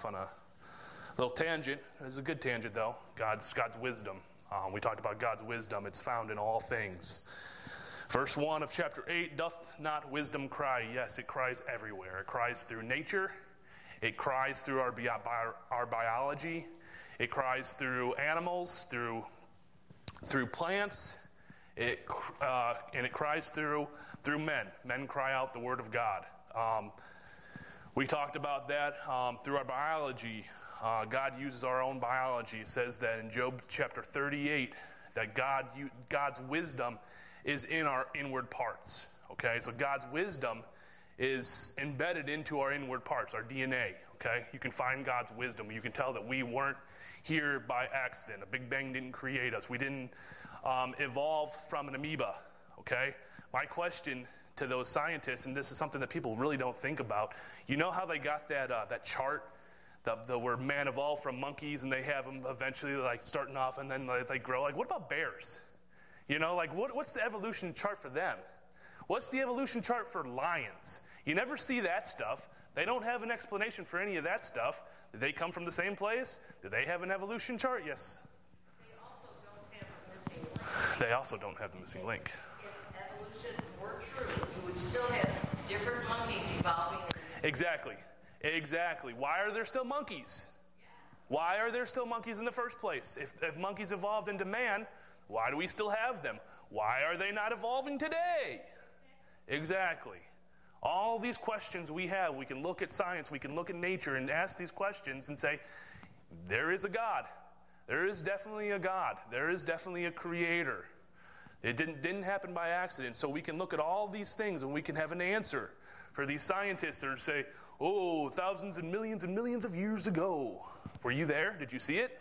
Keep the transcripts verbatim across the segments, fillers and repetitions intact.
on a little tangent. It's a good tangent, though. God's God's wisdom. Um, we talked about God's wisdom. It's found in all things. Verse one of chapter eight, doth not wisdom cry? Yes, it cries everywhere. It cries through nature. It cries through our, bio, our biology. It cries through animals, through, through plants. It, uh, and it cries through, through men. Men cry out the word of God. Um, we talked about that um, through our biology. Uh, God uses our own biology. It says that in Job chapter thirty-eight, that God, you, God's wisdom is in our inward parts. Okay, so God's wisdom is embedded into our inward parts, our D N A. Okay, you can find God's wisdom. You can tell that we weren't here by accident. A Big Bang didn't create us. We didn't um, evolve from an amoeba. Okay, my question to those scientists, and this is something that people really don't think about. You know how they got that uh, that chart? The, the where man evolved from monkeys, and they have them eventually like starting off, and then they, they grow. Like, what about bears? You know, like what, what's the evolution chart for them? What's the evolution chart for lions? You never see that stuff. They don't have an explanation for any of that stuff. Did they come from the same place? Do they have an evolution chart? Yes. They also don't have the missing link. They also don't have the missing link. If evolution were true, you would still have different monkeys evolving. Exactly. Exactly. Why are there still monkeys? Why are there still monkeys in the first place? If, if monkeys evolved into man, why do we still have them? Why are they not evolving today? Exactly. All these questions we have, we can look at science, we can look at nature and ask these questions and say, there is a God. There is definitely a God. There is definitely a creator. It didn't, didn't happen by accident. So we can look at all these things and we can have an answer for these scientists that say, oh, thousands and millions and millions of years ago. Were you there? Did you see it?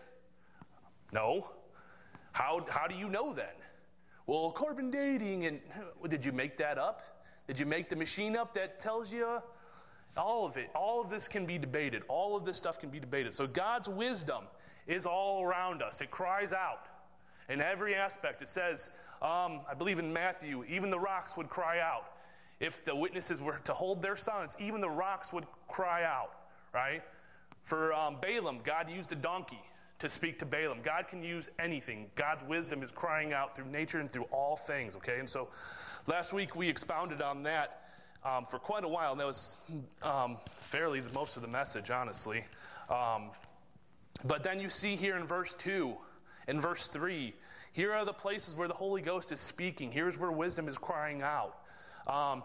No. How how do you know then? Well, carbon dating, and did you make that up? Did you make the machine up that tells you? All of it. All of this can be debated. All of this stuff can be debated. So God's wisdom is all around us. It cries out in every aspect. It says, um, I believe in Matthew, even the rocks would cry out. If the witnesses were to hold their silence, even the rocks would cry out, right? For um, Balaam, God used a donkey to speak to Balaam. God can use anything. God's wisdom is crying out through nature and through all things, okay? And so last week we expounded on that um, for quite a while, and that was um, fairly the, most of the message, honestly. Um, but then you see here in verse two, in verse three, here are the places where the Holy Ghost is speaking. Here's where wisdom is crying out. Um,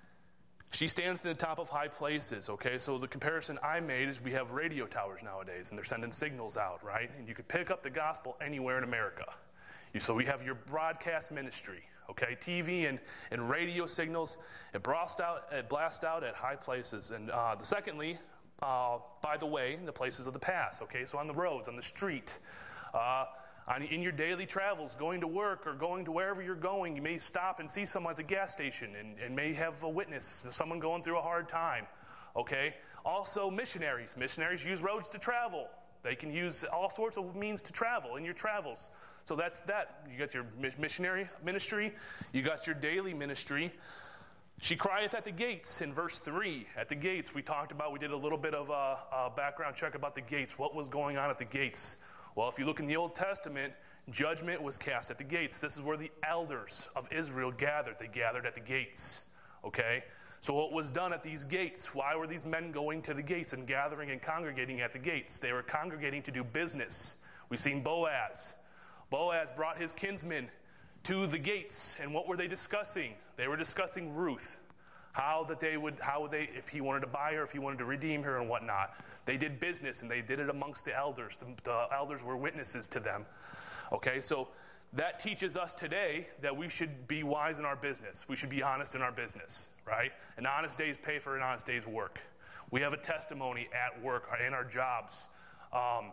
she stands in the top of high places, okay? So the comparison I made is we have radio towers nowadays, and they're sending signals out, right? And you could pick up the gospel anywhere in America. You, so we have your broadcast ministry, okay? T V and, and radio signals, it blasts out, it blasts out at high places. And uh, the secondly, uh, by the way, the places of the past, okay? So on the roads, on the street, uh, On, in your daily travels, going to work or going to wherever you're going, you may stop and see someone at the gas station and, and may have a witness, someone going through a hard time, okay? Also, missionaries. Missionaries use roads to travel. They can use all sorts of means to travel in your travels. So that's that. You got your missionary ministry. You got your daily ministry. She crieth at the gates in verse three. At the gates, we talked about, we did a little bit of a, a background check about the gates. What was going on at the gates? Well, if you look in the Old Testament, judgment was cast at the gates. This is where the elders of Israel gathered. They gathered at the gates, okay? So what was done at these gates? Why were these men going to the gates and gathering and congregating at the gates? They were congregating to do business. We've seen Boaz. Boaz brought his kinsmen to the gates, and what were they discussing? They were discussing Ruth. How that they would, how would they, if he wanted to buy her, if he wanted to redeem her and whatnot. They did business and they did it amongst the elders. The, the elders were witnesses to them. Okay, so that teaches us today that we should be wise in our business. We should be honest in our business, right? An honest day's pay for an honest day's work. We have a testimony at work, in our jobs, um,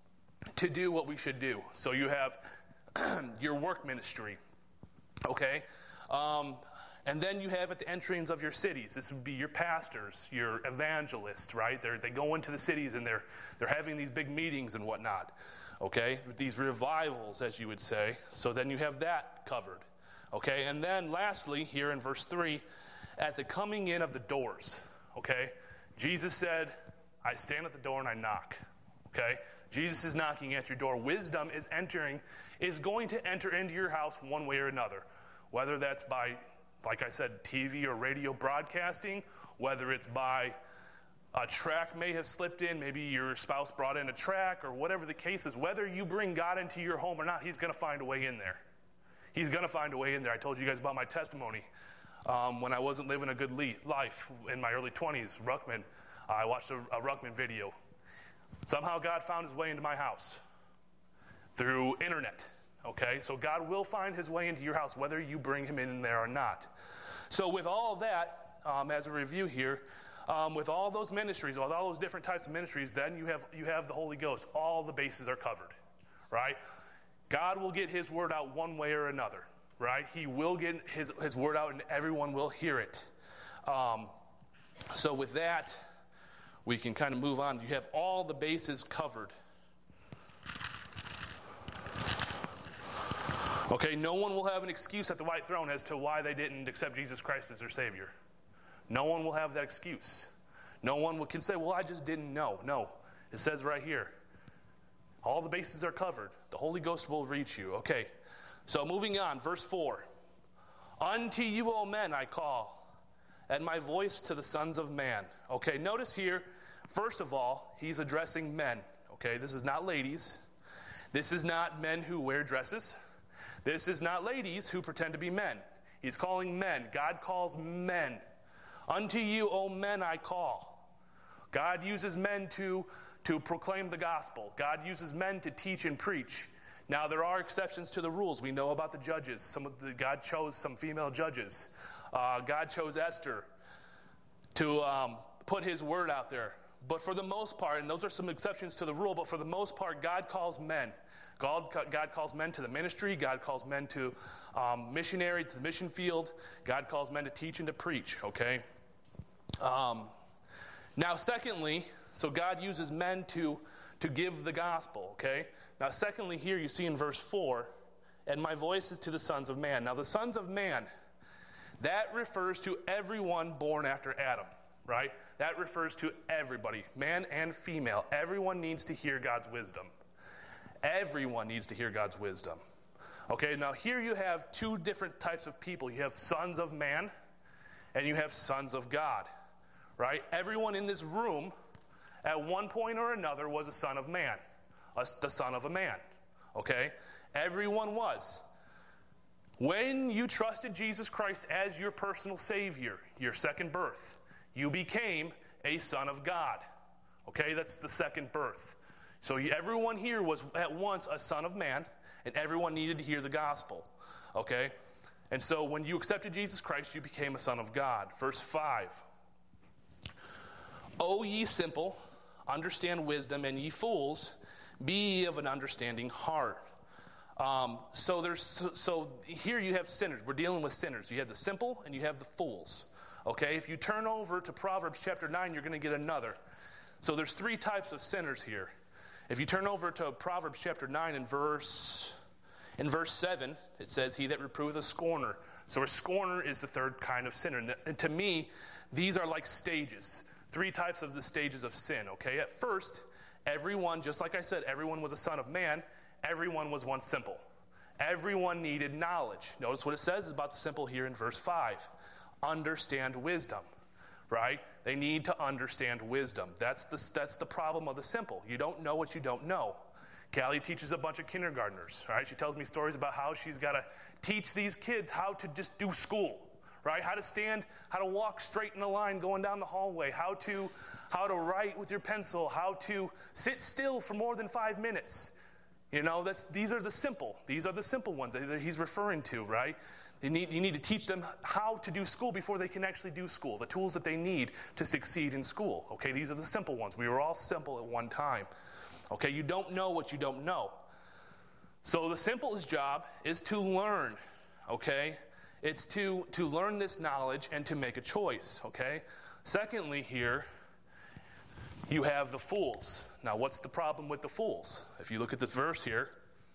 to do what we should do. So you have your work ministry, okay? Um, And then you have at the entrance of your cities, this would be your pastors, your evangelists, right? They're, they go into the cities and they're they're having these big meetings and whatnot, okay? These revivals, as you would say. So then you have that covered, okay? And then lastly, here in verse three, at the coming in of the doors, okay? Jesus said, I stand at the door and I knock. Okay? Jesus is knocking at your door. Wisdom is entering, is going to enter into your house one way or another. Whether that's by, like I said, T V or radio broadcasting, whether it's by a track may have slipped in, maybe your spouse brought in a track, or whatever the case is, whether you bring God into your home or not, he's going to find a way in there. He's going to find a way in there. I told you guys about my testimony. Um, when I wasn't living a good le- life in my early twenties, Ruckman, I watched a, a Ruckman video. Somehow God found his way into my house through internet. Okay, so God will find his way into your house whether you bring him in there or not. So with all of that, um, as a review here, um, with all those ministries, with all those different types of ministries, then you have you have the Holy Ghost. All the bases are covered, right? God will get his word out one way or another, right? He will get his, his word out and everyone will hear it. Um, so with that, we can kind of move on. You have all the bases covered. Okay, no one will have an excuse at the white throne as to why they didn't accept Jesus Christ as their Savior. No one will have that excuse. No one can say, well, I just didn't know. No, it says right here. All the bases are covered. The Holy Ghost will reach you. Okay, so moving on, verse four. Unto you, O men, I call, and my voice to the sons of man. Okay, notice here, first of all, he's addressing men. Okay, this is not ladies. This is not men who wear dresses. This is not ladies who pretend to be men. He's calling men. God calls men. Unto you, O men, I call. God uses men to, to proclaim the gospel. God uses men to teach and preach. Now, there are exceptions to the rules. We know about the judges. Some of the, God chose some female judges. Uh, God chose Esther to um, put his word out there. But for the most part, and those are some exceptions to the rule, but for the most part, God calls men. God, God calls men to the ministry. God calls men to um, missionary, to the mission field. God calls men to teach and to preach, okay? Um, now, secondly, so God uses men to, to give the gospel, okay? Now, secondly, here you see in verse four, and my voice is to the sons of man. Now, the sons of man, that refers to everyone born after Adam, right? That refers to everybody, man and female. Everyone needs to hear God's wisdom. Everyone needs to hear God's wisdom. Okay, now here you have two different types of people. You have sons of man and you have sons of God, right? Everyone in this room at one point or another was a son of man, a, the son of a man, okay? Everyone was. When you trusted Jesus Christ as your personal Savior, your second birth, you became a son of God, okay? That's the second birth. So everyone here was at once a son of man, and everyone needed to hear the gospel, okay? And so when you accepted Jesus Christ, you became a son of God. Verse five. O ye simple, understand wisdom, and ye fools, be ye of an understanding heart. Um, so there's so, so here you have sinners. We're dealing with sinners. You have the simple and you have the fools, okay? If you turn over to Proverbs chapter nine, you're going to get another. So there's three types of sinners here. If you turn over to Proverbs chapter nine and verse in verse seven, it says, he that reproveth a scorner. So a scorner is the third kind of sinner. And to me, these are like stages, three types of the stages of sin, okay? At first, everyone, just like I said, everyone was a son of man. Everyone was once simple. Everyone needed knowledge. Notice what it says about the simple here in verse five. Understand wisdom. Right? They need to understand wisdom. That's the, that's the problem of the simple. You don't know what you don't know. Callie teaches a bunch of kindergartners. Right? She tells me stories about how she's got to teach these kids how to just do school. Right? How to stand, how to walk straight in a line going down the hallway, how to, how to write with your pencil, how to sit still for more than five minutes. You know, that's these are the simple. These are the simple ones that he's referring to, right? You need, you need to teach them how to do school before they can actually do school, the tools that they need to succeed in school. Okay, these are the simple ones. We were all simple at one time. Okay, you don't know what you don't know. So the simplest job is to learn, okay? It's to, to learn this knowledge and to make a choice, okay? Secondly here, you have the fools. Now, what's the problem with the fools? If you look at this verse here,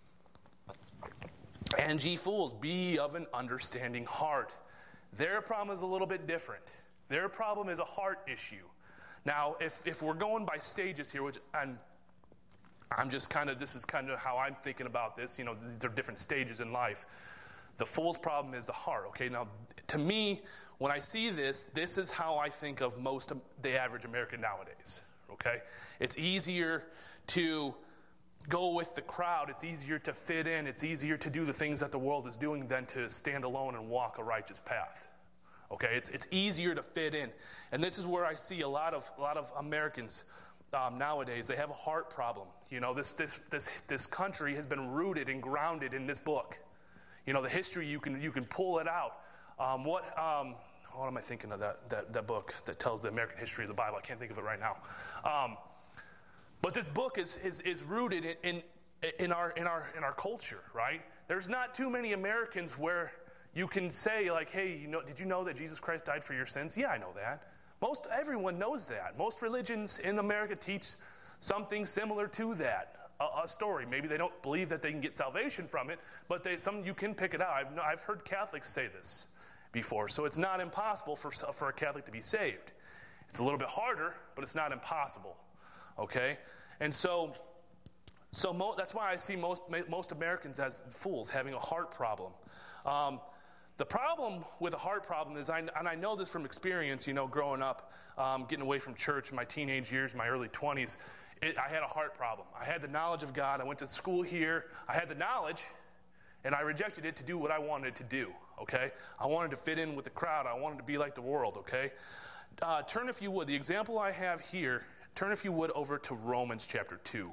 and ye fools, be of an understanding heart. Their problem is a little bit different. Their problem is a heart issue. Now, if, if we're going by stages here, which I'm, I'm just kind of, this is kind of how I'm thinking about this. You know, these are different stages in life. The fool's problem is the heart, okay? Now, to me, when I see this, this is how I think of most of the average American nowadays, okay? It's easier to go with the crowd. It's easier to fit in. It's easier to do the things that the world is doing than to stand alone and walk a righteous path. Okay, it's it's easier to fit in, and this is where I see a lot of a lot of Americans um, nowadays. They have a heart problem. You know, this this this this country has been rooted and grounded in this book. You know, the history, you can you can pull it out. Um, what um, what am I thinking of that, that that book that tells the American history of the Bible? I can't think of it right now. Um, but this book is is is rooted in, in in our in our in our culture, right? There's not too many Americans where you can say, like, hey, you know, did you know that Jesus Christ died for your sins? Yeah, I know that. Most everyone knows that. Most religions in America teach something similar to that, a, a story. Maybe they don't believe that they can get salvation from it, but they, some you can pick it out. I've, I've heard Catholics say this before, so it's not impossible for for a Catholic to be saved. It's a little bit harder, but it's not impossible. Okay, and so. So mo- that's why I see most most Americans as fools, having a heart problem. Um, the problem with a heart problem is, I, and I know this from experience, you know, growing up, um, getting away from church in my teenage years, my early twenties, it, I had a heart problem. I had the knowledge of God. I went to school here. I had the knowledge, and I rejected it to do what I wanted to do, okay? I wanted to fit in with the crowd. I wanted to be like the world, okay? Uh, turn, if you would, the example I have here, turn, if you would, over to Romans chapter two.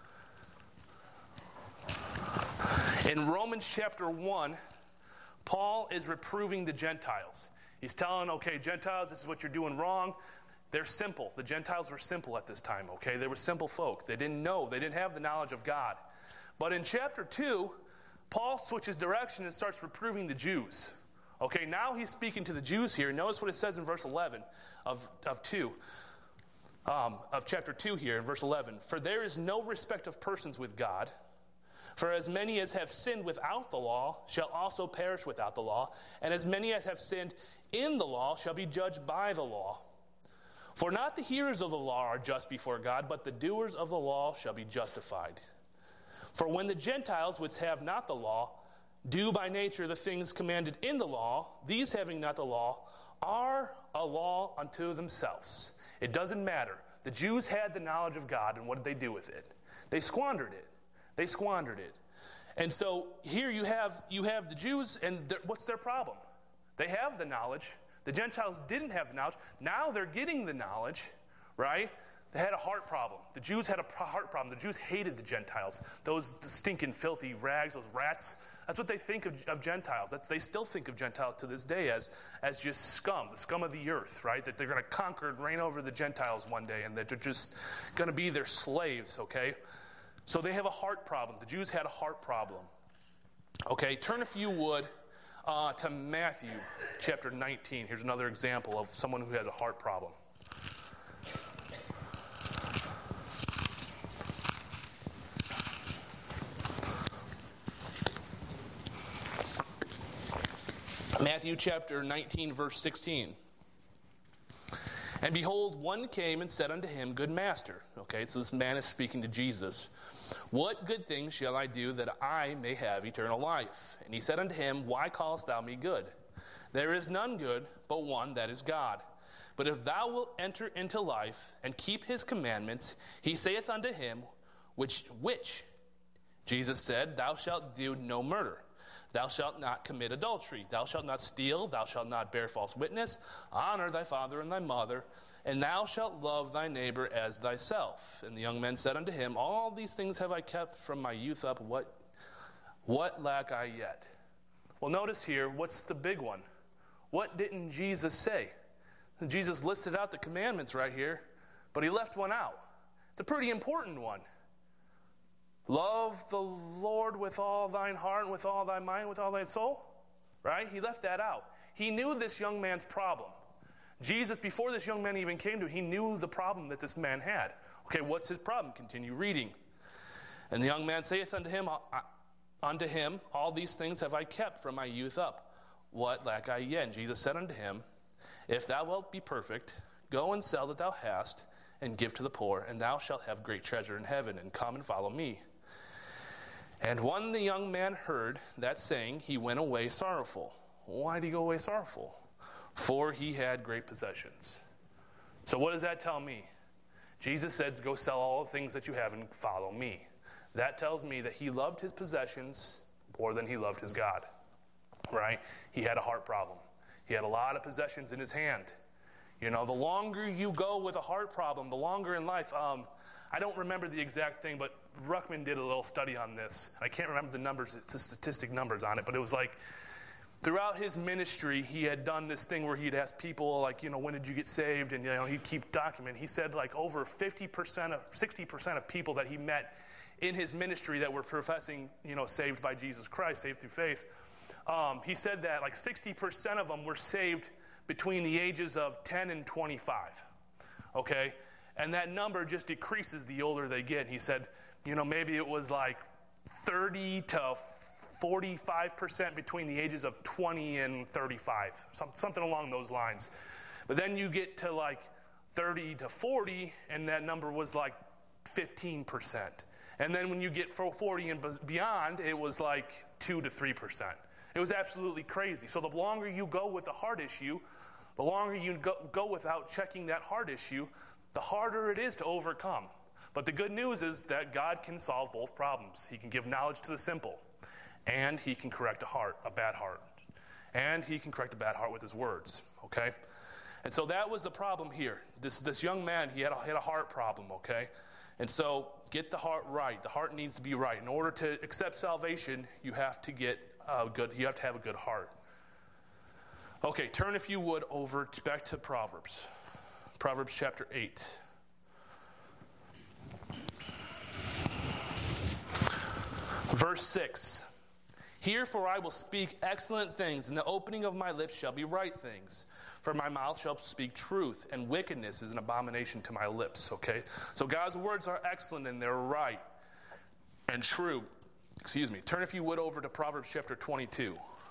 In Romans chapter one, Paul is reproving the Gentiles. He's telling, okay, Gentiles, this is what you're doing wrong. They're simple. The Gentiles were simple at this time, okay? They were simple folk. They didn't know. They didn't have the knowledge of God. But in chapter two, Paul switches direction and starts reproving the Jews. Okay, now he's speaking to the Jews here. Notice what it says in verse eleven of, of two. Um, of chapter two here in verse eleven. For there is no respect of persons with God. For as many as have sinned without the law shall also perish without the law, and as many as have sinned in the law shall be judged by the law. For not the hearers of the law are just before God, but the doers of the law shall be justified. For when the Gentiles, which have not the law, do by nature the things commanded in the law, these having not the law, are a law unto themselves. It doesn't matter. The Jews had the knowledge of God, and what did they do with it? They squandered it. They squandered it. And so here you have you have the Jews, and what's their problem? They have the knowledge. The Gentiles didn't have the knowledge. Now they're getting the knowledge, right? They had a heart problem. The Jews had a heart problem. The Jews hated the Gentiles. Those stinking, filthy rags, those rats. That's what they think of, of Gentiles. That's, they still think of Gentiles to this day as, as just scum, the scum of the earth, right? That they're going to conquer and reign over the Gentiles one day, and that they're just going to be their slaves, okay? So they have a heart problem. The Jews had a heart problem. Okay, turn, if you would, uh, to Matthew chapter nineteen. Here's another example of someone who has a heart problem. Matthew chapter nineteen, verse sixteen. And behold, one came and said unto him, Good master. Okay, so this man is speaking to Jesus. What good things shall I do that I may have eternal life? And he said unto him, Why callest thou me good? There is none good, but one, that is God. But if thou wilt enter into life and keep his commandments, he saith unto him, Which, which? Jesus said, Thou shalt do no murder. Thou shalt not commit adultery. Thou shalt not steal. Thou shalt not bear false witness. Honor thy father and thy mother. And thou shalt love thy neighbor as thyself. And the young men said unto him, All these things have I kept from my youth up. What, what lack I yet? Well, notice here, what's the big one? What didn't Jesus say? Jesus listed out the commandments right here, but he left one out. It's a pretty important one. Love the Lord with all thine heart, and with all thy mind, with all thy soul. Right? He left that out. He knew this young man's problem. Jesus, before this young man even came to him, he knew the problem that this man had. Okay, what's his problem? Continue reading. And the young man saith unto him, unto him, All these things have I kept from my youth up. What lack I yet? And Jesus said unto him, If thou wilt be perfect, Go and sell that thou hast, and give to the poor, and thou shalt have great treasure in heaven, and come and follow me. And when the young man heard that saying, he went away sorrowful. Why did he go away sorrowful? For he had great possessions. So what does that tell me? Jesus said, go sell all the things that you have and follow me. That tells me that he loved his possessions more than he loved his God, right? He had a heart problem. He had a lot of possessions in his hand. You know, the longer you go with a heart problem, the longer in life, um, I don't remember the exact thing, but Ruckman did a little study on this. I can't remember the numbers, it's the statistic numbers on it, but it was like, throughout his ministry, he had done this thing where he'd ask people, like, you know, when did you get saved? And, you know, he'd keep documenting. He said, like, over fifty percent of, sixty percent of people that he met in his ministry that were professing, you know, saved by Jesus Christ, saved through faith, um, he said that, like, sixty percent of them were saved between the ages of ten and twenty-five, okay? And that number just decreases the older they get. He said, you know, maybe it was like thirty to forty-five percent between the ages of twenty and thirty-five, some, something along those lines. But then you get to like thirty to forty, and that number was like fifteen percent. And then when you get forty and beyond, it was like two to three percent. It was absolutely crazy. So the longer you go with a heart issue, the longer you go, go without checking that heart issue, the harder it is to overcome. But the good news is that God can solve both problems. He can give knowledge to the simple, and he can correct a heart, a bad heart. And he can correct a bad heart with his words, okay? And so that was the problem here. This this young man, he had a, had a heart problem, okay? And so get the heart right. The heart needs to be right. In order to accept salvation, you have to get a good, you have to have a good heart. Okay, turn if you would over to, back to Proverbs. Proverbs chapter eight. Verse six. Hear, for I will speak excellent things, and the opening of my lips shall be right things. For my mouth shall speak truth, and wickedness is an abomination to my lips. Okay? So God's words are excellent, and they're right and true. Excuse me. Turn, if you would, over to Proverbs chapter twenty-two.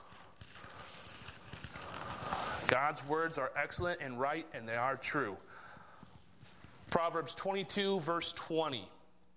God's words are excellent and right, and they are true. Proverbs twenty-two, verse twenty.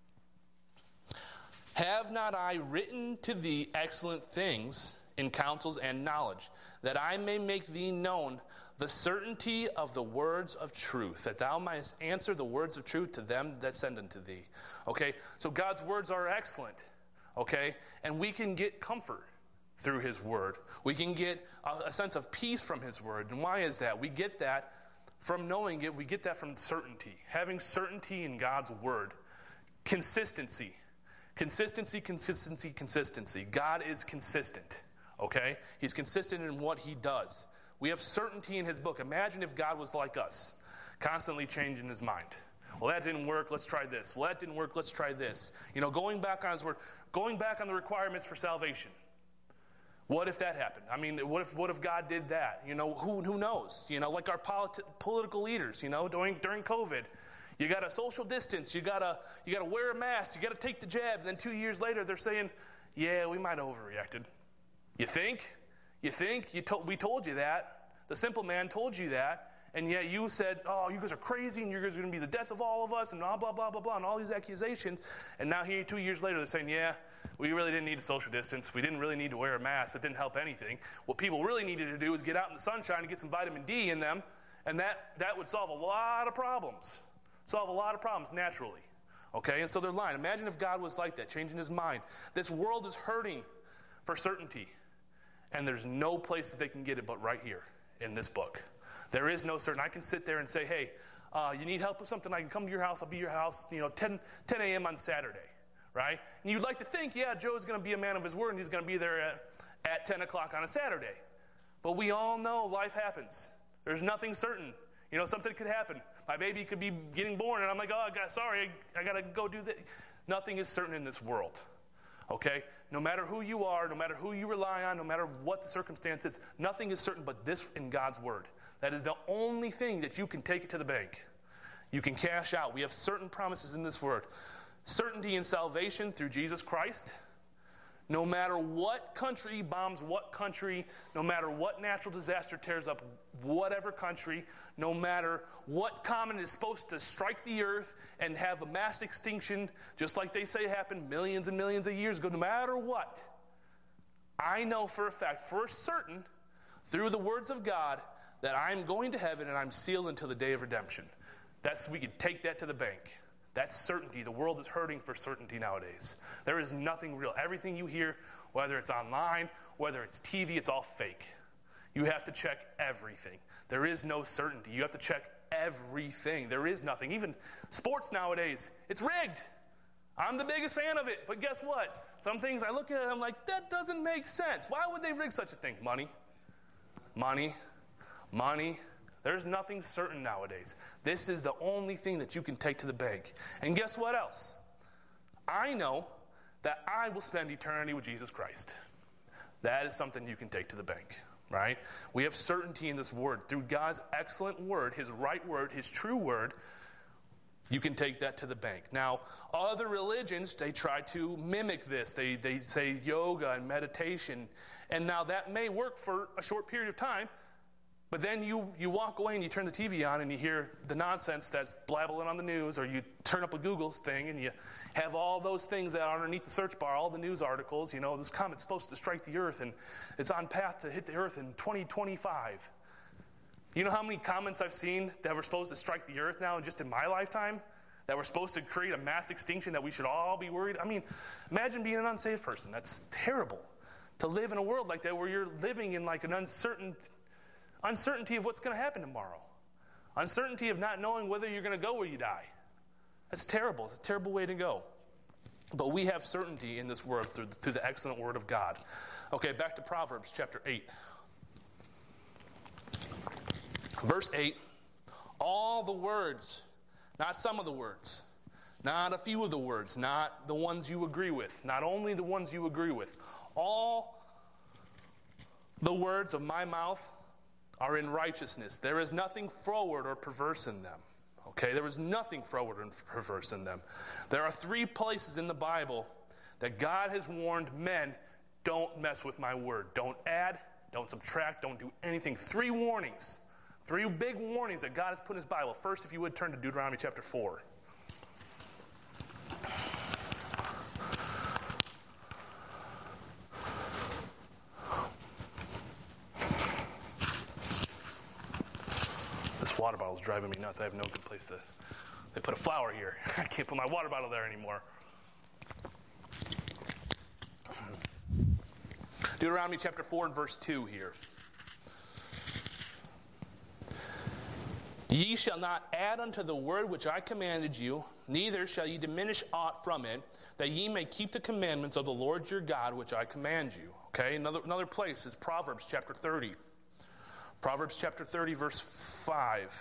Have not I written to thee excellent things in counsels and knowledge, that I may make thee known the certainty of the words of truth, that thou mightest answer the words of truth to them that send unto thee. Okay, so God's words are excellent, okay, and we can get comfort through his word. We can get a, a sense of peace from his word. And why is that? We get that from knowing it. We get that from certainty. Having certainty in God's word. Consistency. Consistency, consistency, consistency. God is consistent, okay? He's consistent in what he does. We have certainty in his book. Imagine if God was like us, constantly changing his mind. Well, that didn't work, let's try this. Well, that didn't work, let's try this. You know, going back on his word, going back on the requirements for salvation. What if that happened? I mean, what if what if God did that? You know, who who knows? You know, like our politi- political leaders, you know, during during COVID. You got to social distance. You got to you got to wear a mask. You got to take the jab. And then two years later, they're saying, "Yeah, we might have overreacted." You think? You think? You told we told you that. The simple man told you that, and yet you said, "Oh, you guys are crazy, and you guys are going to be the death of all of us," and blah blah blah blah blah, and all these accusations. And now here, two years later, they're saying, "Yeah, we really didn't need to social distance. We didn't really need to wear a mask. It didn't help anything. What people really needed to do is get out in the sunshine and get some vitamin D in them, and that that would solve a lot of problems." Solve a lot of problems naturally. Okay? And so they're lying. Imagine if God was like that, changing his mind. This world is hurting for certainty. And there's no place that they can get it but right here in this book. There is no certain. I can sit there and say, hey, uh, you need help with something? I can come to your house. I'll be at your house, you know, ten a.m. on Saturday. Right? And you'd like to think, yeah, Joe's going to be a man of his word and he's going to be there at, at ten o'clock on a Saturday. But we all know life happens. There's nothing certain. You know, something could happen. My baby could be getting born, and I'm like, oh, God, sorry, I, I got to go do that. Nothing is certain in this world, okay? No matter who you are, no matter who you rely on, no matter what the circumstance is, nothing is certain but this in God's word. That is the only thing that you can take it to the bank. You can cash out. We have certain promises in this word. Certainty in salvation through Jesus Christ. No matter what country bombs what country, no matter what natural disaster tears up whatever country, no matter what comet is supposed to strike the earth and have a mass extinction, just like they say happened millions and millions of years ago, no matter what, I know for a fact, for certain, through the words of God, that I'm going to heaven and I'm sealed until the day of redemption. That's, we can take that to the bank. That's certainty. The world is hurting for certainty nowadays. There is nothing real. Everything you hear, whether it's online, whether it's T V, it's all fake. You have to check everything. There is no certainty. You have to check everything. There is nothing. Even sports nowadays, it's rigged. I'm the biggest fan of it. But guess what? Some things I look at it, I'm like, that doesn't make sense. Why would they rig such a thing? Money. Money. Money. There's nothing certain nowadays. This is the only thing that you can take to the bank. And guess what else? I know that I will spend eternity with Jesus Christ. That is something you can take to the bank, right? We have certainty in this word. Through God's excellent word, his right word, his true word, you can take that to the bank. Now, other religions, they try to mimic this. They, they say yoga and meditation. And now that may work for a short period of time. But then you, you walk away and you turn the T V on and you hear the nonsense that's blabbling on the news, or you turn up a Google thing and you have all those things that are underneath the search bar, all the news articles. You know, this comet's supposed to strike the earth and it's on path to hit the earth in twenty twenty-five. You know how many comments I've seen that were supposed to strike the earth now just in my lifetime? That were supposed to create a mass extinction that we should all be worried? I mean, imagine being an unsaved person. That's terrible. To live in a world like that where you're living in like an uncertain Uncertainty of what's going to happen tomorrow. Uncertainty of not knowing whether you're going to go where you die. That's terrible. It's a terrible way to go. But we have certainty in this word through, through the excellent word of God. Okay, back to Proverbs chapter eight. Verse eight. All the words, not some of the words, not a few of the words, not the ones you agree with, not only the ones you agree with, all the words of my mouth are in righteousness. There is nothing froward or perverse in them. Okay, there is nothing froward and perverse in them. There are three places in the Bible that God has warned men, don't mess with my word. Don't add, don't subtract, don't do anything. Three warnings. Three big warnings that God has put in his Bible. First, if you would turn to Deuteronomy chapter four. Water bottle is driving me nuts. I have no good place to... They put a flower here. I can't put my water bottle there anymore. Deuteronomy chapter four and verse two here. Ye shall not add unto the word which I commanded you, neither shall ye diminish aught from it, that ye may keep the commandments of the Lord your God which I command you. Okay, another, another place is Proverbs chapter thirty. Proverbs chapter thirty, verse five.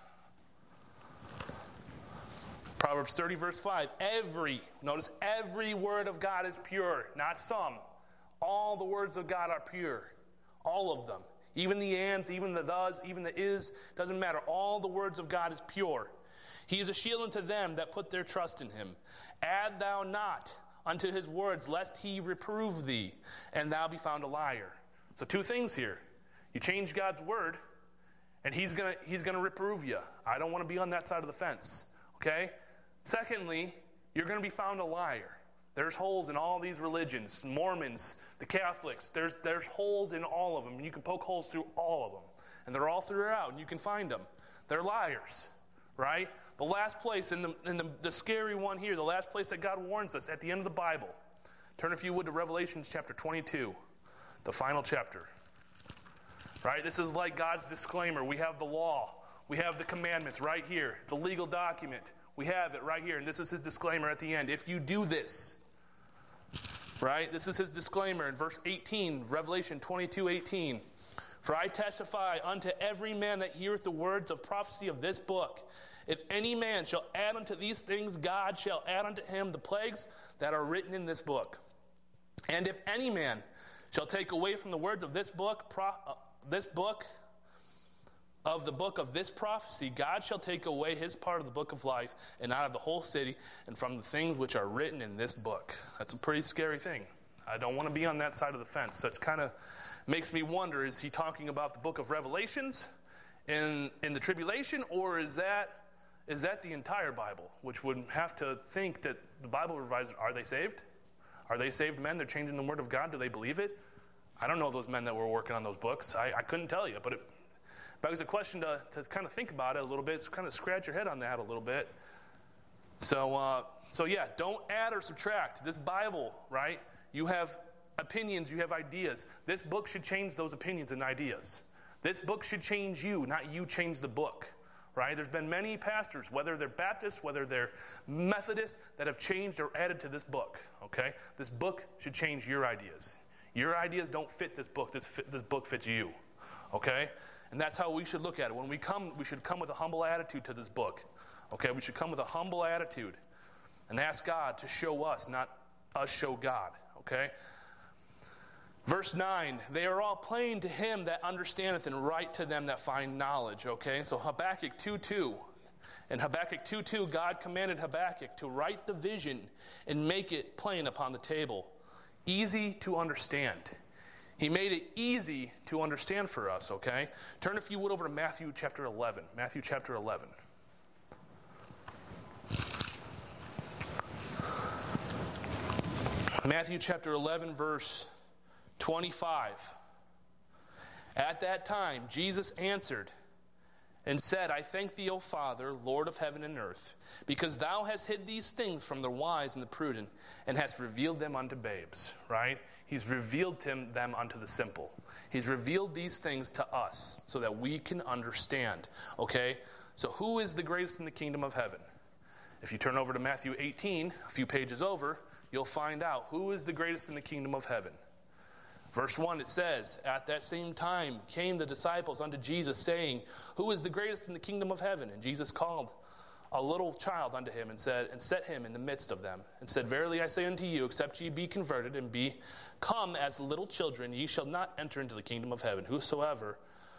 Proverbs thirty, verse five. Every, notice, every word of God is pure, not some. All the words of God are pure. All of them. Even the ands, even the thus, even the is, doesn't matter. All the words of God is pure. He is a shield unto them that put their trust in him. Add thou not unto his words, lest he reprove thee, and thou be found a liar. So two things here. You change God's word, and he's going to he's gonna reprove you. I don't want to be on that side of the fence. Okay? Secondly, you're going to be found a liar. There's holes in all these religions. Mormons, the Catholics, there's, there's holes in all of them. And you can poke holes through all of them. And they're all throughout, and you can find them. They're liars. Right? The last place, in the, in the, the scary one here, the last place that God warns us at the end of the Bible. Turn, if you would, to Revelation chapter twenty-two, the final chapter. Right? This is like God's disclaimer. We have the law. We have the commandments right here. It's a legal document. We have it right here. And this is his disclaimer at the end. If you do this, right? This is his disclaimer in verse eighteen, Revelation twenty-two eighteen. For I testify unto every man that heareth the words of prophecy of this book. If any man shall add unto these things, God shall add unto him the plagues that are written in this book. And if any man shall take away from the words of this book, pro, uh, this book, of the book of this prophecy, God shall take away his part of the book of life, and out of the whole city, and from the things which are written in this book. That's a pretty scary thing. I don't want to be on that side of the fence. So it's kind of makes me wonder, is he talking about the book of Revelations in, in the tribulation, or is that is that the entire Bible? Which would have to think that the Bible revisers, are they saved? Are they saved men? They're changing the word of God. Do they believe it? I don't know those men that were working on those books. I, I couldn't tell you, but it begs a question to, to kind of think about it a little bit. It's kind of scratch your head on that a little bit. So, uh, so yeah, don't add or subtract. This Bible, right? You have opinions, you have ideas. This book should change those opinions and ideas. This book should change you, not you change the book, right? There's been many pastors, whether they're Baptist, whether they're Methodist, that have changed or added to this book, okay? This book should change your ideas. Your ideas don't fit this book. This, fit, this book fits you, okay? And that's how we should look at it. When we come, we should come with a humble attitude to this book, okay? We should come with a humble attitude and ask God to show us, not us show God, okay? Verse nine, they are all plain to him that understandeth, and right to them that find knowledge, okay? So Habakkuk two two. In Habakkuk two two, God commanded Habakkuk to write the vision and make it plain upon the table, easy to understand. He made it easy to understand for us, okay? Turn, if you would, over to Matthew chapter eleven. Matthew chapter eleven. Matthew chapter eleven, verse twenty-five. At that time, Jesus answered and said, I thank thee, O Father, Lord of heaven and earth, because thou hast hid these things from the wise and the prudent, and hast revealed them unto babes, right? He's revealed him, them unto the simple. He's revealed these things to us so that we can understand, okay? So who is the greatest in the kingdom of heaven? If you turn over to Matthew eighteen, a few pages over, you'll find out who is the greatest in the kingdom of heaven. Verse one, it says, at that same time came the disciples unto Jesus, saying, who is the greatest in the kingdom of heaven? And Jesus called a little child unto him and said, and set him in the midst of them, and said, verily I say unto you, except ye be converted and be come as little children, ye shall not enter into the kingdom of heaven. Whosoever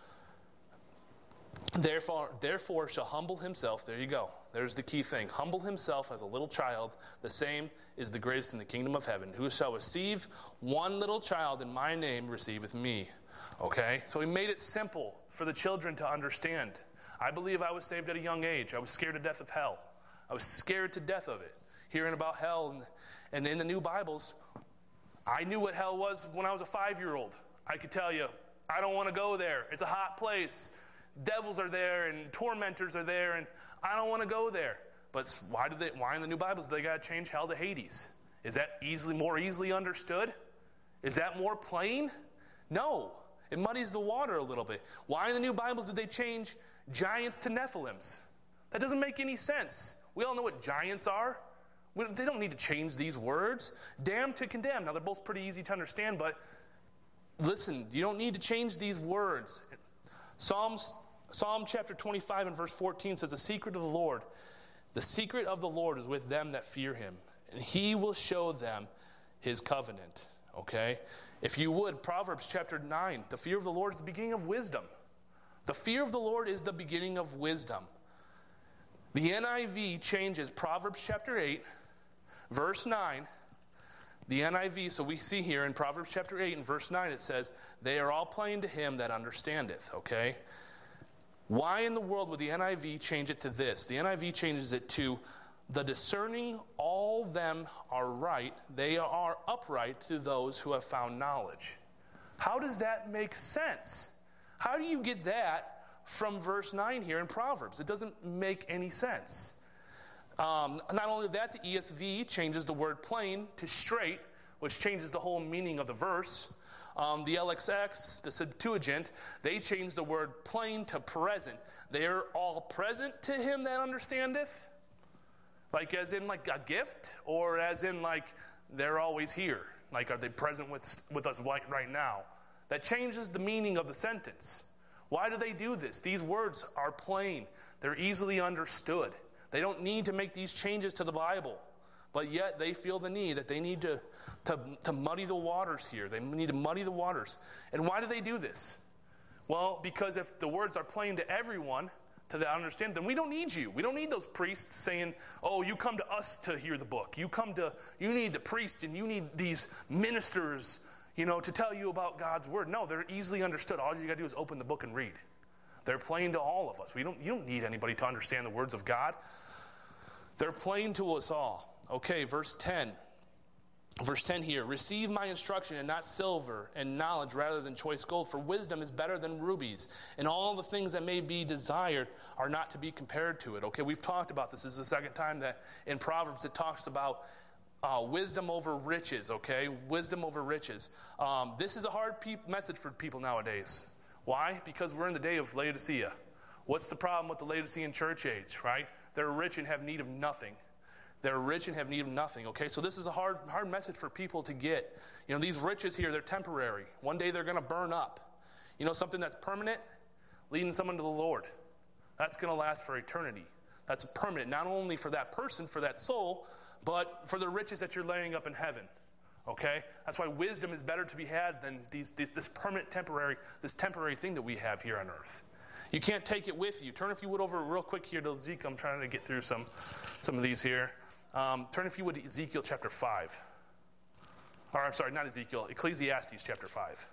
therefore therefore shall humble himself, there you go, there's the key thing, humble himself as a little child, the same is the greatest in the kingdom of heaven. Who shall receive one little child in my name receiveth me. Okay, so he made it simple for the children to understand. I believe I was saved at a young age. I was scared to death of hell. I was scared to death of it. Hearing about hell, and, and in the new Bibles, I knew what hell was when I was a five-year-old. I could tell you, I don't want to go there. It's a hot place. Devils are there and tormentors are there, and I don't want to go there. But why did they? Why in the new Bibles do they got to change hell to Hades? Is that easily more easily understood? Is that more plain? No. It muddies the water a little bit. Why in the new Bibles did they change giants to Nephilims? That doesn't make any sense. We all know what giants are. We, they don't need to change these words. Damn to condemn. Now, they're both pretty easy to understand, but listen, you don't need to change these words. Psalms, Psalm chapter twenty-five and verse fourteen says, the secret of the Lord, the secret of the Lord is with them that fear him, and he will show them his covenant. Okay? If you would, Proverbs chapter nine, the fear of the Lord is the beginning of wisdom. The fear of the Lord is the beginning of wisdom. The N I V changes Proverbs chapter eight, verse nine. The N I V, so we see here in Proverbs chapter eight and verse nine, it says, they are all plain to him that understandeth, okay? Why in the world would the N I V change it to this? The N I V changes it to, the discerning all them are right, they are upright to those who have found knowledge. How does that make sense? How do you get that from verse nine here in Proverbs? It doesn't make any sense. Um, not only that, the E S V changes the word plain to straight, which changes the whole meaning of the verse. Um, the L X X, the Septuagint, they change the word plain to present. They are all present to him that understandeth, like as in like a gift, or as in like they're always here. Like, are they present with, with us right, right now? That changes the meaning of the sentence. Why do they do this? These words are plain. They're easily understood. They don't need to make these changes to the Bible, but yet they feel the need that they need to, to, to muddy the waters here. They need to muddy the waters. And why do they do this? Well, because if the words are plain to everyone, to that understanding, then we don't need you. We don't need those priests saying, oh, you come to us to hear the book. You come to, you need the priests and you need these ministers, you know, to tell you about God's word. No, they're easily understood. All you got to do is open the book and read. They're plain to all of us. We don't, you don't need anybody to understand the words of God. They're plain to us all. Okay, verse ten. Verse ten here, receive my instruction and not silver, and knowledge rather than choice gold, for wisdom is better than rubies, and all the things that may be desired are not to be compared to it. Okay, we've talked about this. This is the second time that in Proverbs it talks about uh, wisdom over riches, okay? Wisdom over riches. Um, this is a hard pe- message for people nowadays. Why? Because we're in the day of Laodicea. What's the problem with the Laodicean church age, right? They're rich and have need of nothing. They're rich and have need of nothing, okay? So this is a hard hard message for people to get. You know, these riches here, they're temporary. One day they're going to burn up. You know, something that's permanent, leading someone to the Lord. That's going to last for eternity. That's permanent, not only for that person, for that soul, but for the riches that you're laying up in heaven, okay? That's why wisdom is better to be had than these, these this permanent temporary, this temporary thing that we have here on earth. You can't take it with you. Turn, if you would, over real quick here to Ezekiel. I'm trying to get through some, some of these here. Um, turn, if you would, to Ezekiel chapter five. Or, I'm sorry, not Ezekiel. Ecclesiastes chapter five.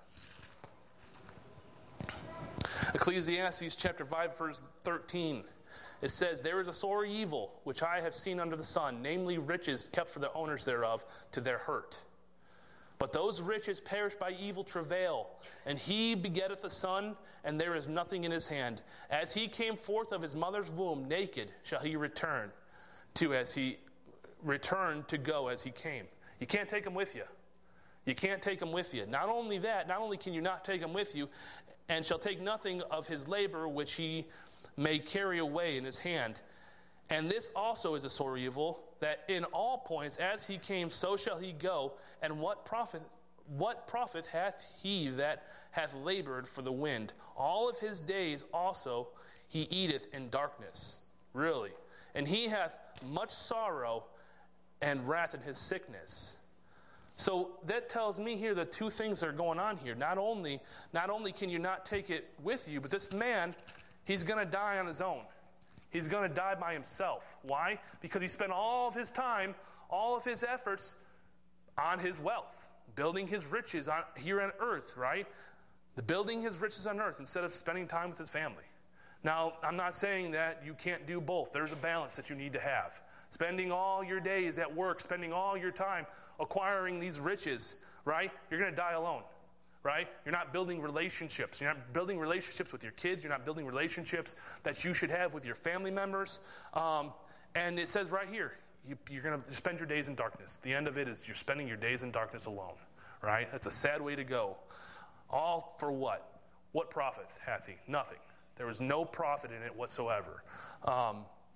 Ecclesiastes chapter five, verse thirteen. It says, there is a sore evil which I have seen under the sun, namely riches kept for the owners thereof to their hurt. But those riches perish by evil travail, and he begetteth a son, and there is nothing in his hand. As he came forth of his mother's womb, naked shall he return to as he returned to go as he came. You can't take him with you. You can't take him with you. Not only that, not only can you not take him with you, and shall take nothing of his labor which he may carry away in his hand. And this also is a sore evil, that in all points as he came, so shall he go. And what profit, what profit hath he that hath labored for the wind? All of his days also he eateth in darkness. Really. And he hath much sorrow and wrath in his sickness. So that tells me here that two things are going on here. Not only, not only can you not take it with you, but this man, he's going to die on his own. He's going to die by himself. Why? Because he spent all of his time, all of his efforts on his wealth, building his riches on here on earth, right? The building his riches on earth instead of spending time with his family. Now, I'm not saying that you can't do both. There's a balance that you need to have. Spending all your days at work, spending all your time acquiring these riches, right? You're going to die alone, right? You're not building relationships. You're not building relationships with your kids. You're not building relationships that you should have with your family members. Um, and it says right here, you, you're going to spend your days in darkness. The end of it is you're spending your days in darkness alone, right? That's a sad way to go. All for what? What profit hath he? Nothing. There was no profit in it whatsoever. Um,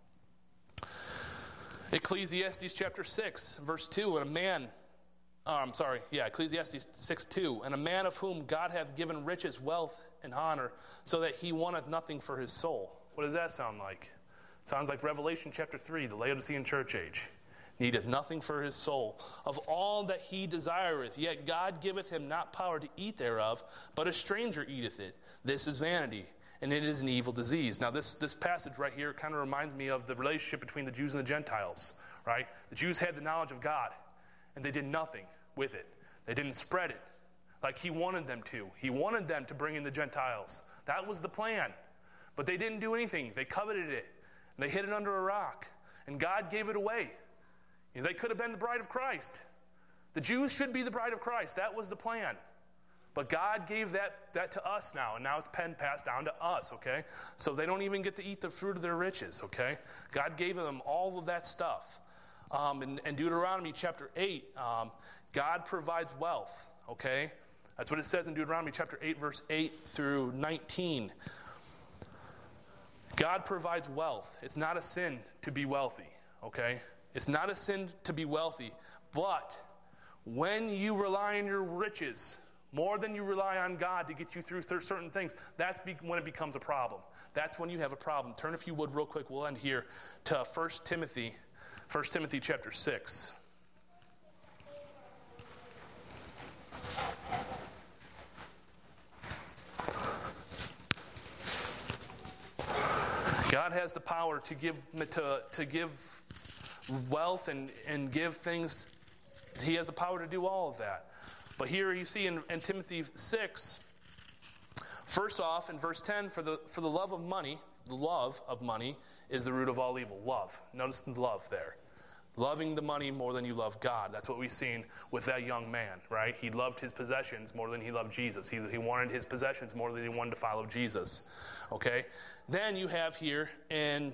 Ecclesiastes chapter six, verse two, and a man, oh, I'm sorry, yeah, Ecclesiastes six two, and a man of whom God hath given riches, wealth, and honor, so that he wanteth nothing for his soul. What does that sound like? Sounds like Revelation chapter three, the Laodicean church age. Needeth nothing for his soul. Of all that he desireth, yet God giveth him not power to eat thereof, but a stranger eateth it. This is vanity, and it is an evil disease. Now, this, this passage right here kind of reminds me of the relationship between the Jews and the Gentiles, right? The Jews had the knowledge of God, and they did nothing with it. They didn't spread it like he wanted them to. He wanted them to bring in the Gentiles. That was the plan. But they didn't do anything. They coveted it, and they hid it under a rock, and God gave it away. You know, they could have been the bride of Christ. The Jews should be the bride of Christ. That was the plan. But God gave that, that to us now, and now it's pen passed down to us, okay? So they don't even get to eat the fruit of their riches, okay? God gave them all of that stuff. Um, in, in Deuteronomy chapter eight, um, God provides wealth, okay? That's what it says in Deuteronomy chapter eight, verse eight through nineteen. God provides wealth. It's not a sin to be wealthy, okay? It's not a sin to be wealthy, but when you rely on your riches more than you rely on God to get you through certain things, that's when it becomes a problem. That's when you have a problem. Turn, if you would, real quick, we'll end here, to First Timothy, First Timothy chapter six. God God has the power to give to, to give wealth and, and give things. He has the power to do all of that. But here you see in, in Timothy six, first off, in verse ten, for the for the love of money, the love of money is the root of all evil. Love. Notice the love there. Loving the money more than you love God. That's what we've seen with that young man, right? He loved his possessions more than he loved Jesus. He, he wanted his possessions more than he wanted to follow Jesus. Okay? Then you have here in,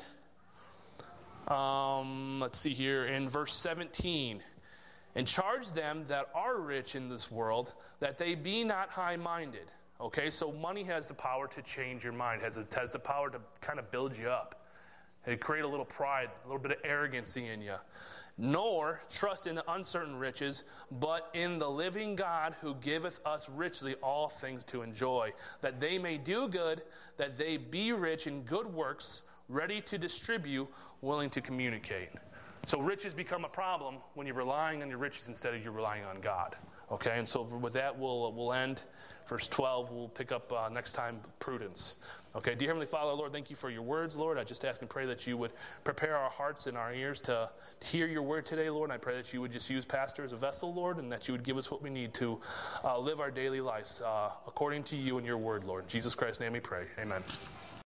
um, let's see here, in verse seventeen, and charge them that are rich in this world, that they be not high-minded. Okay? So money has the power to change your mind. Has, it has the power to kind of build you up. And create a little pride, a little bit of arrogancy in you. Nor trust in the uncertain riches, but in the living God who giveth us richly all things to enjoy, that they may do good, that they be rich in good works, ready to distribute, willing to communicate. So riches become a problem when you're relying on your riches instead of you're relying on God. Okay, and so with that, we'll we'll end. Verse twelve, we'll pick up uh, next time, prudence. Okay, dear Heavenly Father, Lord, thank you for your words, Lord. I just ask and pray that you would prepare our hearts and our ears to hear your word today, Lord. And I pray that you would just use Pastor as a vessel, Lord, and that you would give us what we need to uh, live our daily lives uh, according to you and your word, Lord. In Jesus Christ's name we pray. Amen.